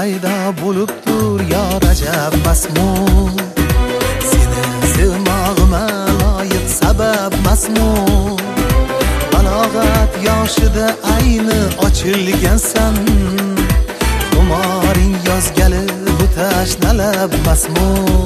paydo bo'libdir yo rajab masmun. Seni sevmog'ima loyiq sabab masmun. Balog'at yoshida ayni ochilgansan. Xumoring yozgali bu tashnalab masmun.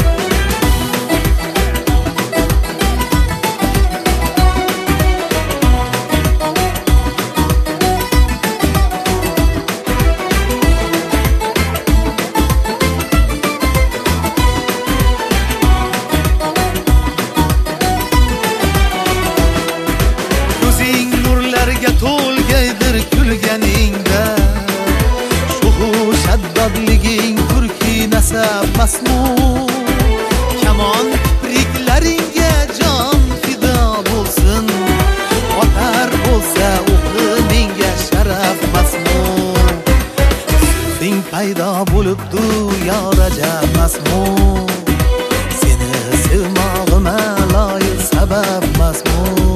To'lgaydir kulganingda shuhu shaddodliging turki nasab masmun. Kamon kipriklaringga jon fido bo'lsin. Otar bo'lsa o'qi menga sharaf masmun. Sen paydo bo'libdir yo rajab masmun. Seni sevmog'ima loyiq sabab masmun.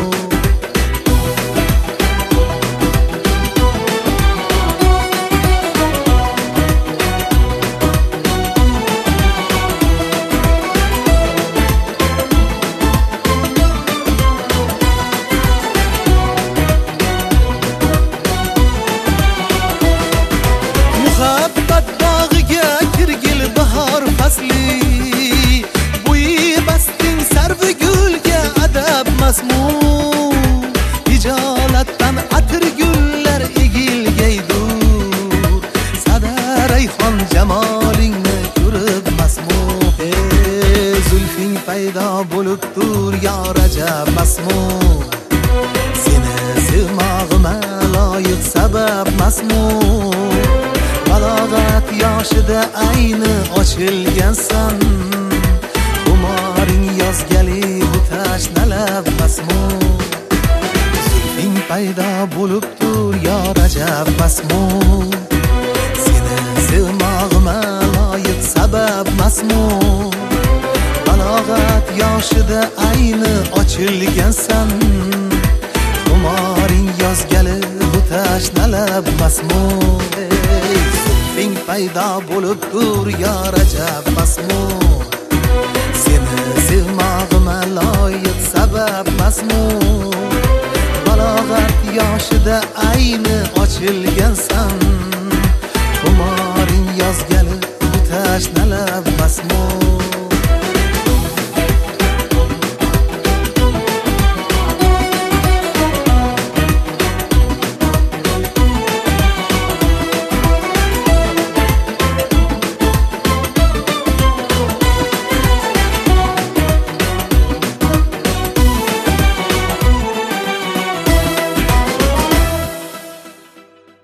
Muhabbat bog'iga kirgil bahor fasli. Bo'yi basting sarvi gulga adab masmun. Hijolatdan atir gullar egilgaydu. Sada rayhon jamolingni ko'rib masmun. Zulfing paydo bo'libdir yo rajab masmun. Seni sevmog'ima loyiq sabab masmun. Balog'at yoshida ayni ochilgansan. Xumoring yozgali bu tashnalab masmun. Zulfing paydo bo'libdir yo rajab masmun. Seni sevmog'ima loyiq sabab masmun. Balog'at yoshida ayni ochilgansan. Xumoring yozgali bu tashnalab masmun. Zulfing paydo bo'libdir yo rajab masmun. Seni sevmog'ima loyiq sabab masmun. Balog'at yoshida ayni ochilgansan.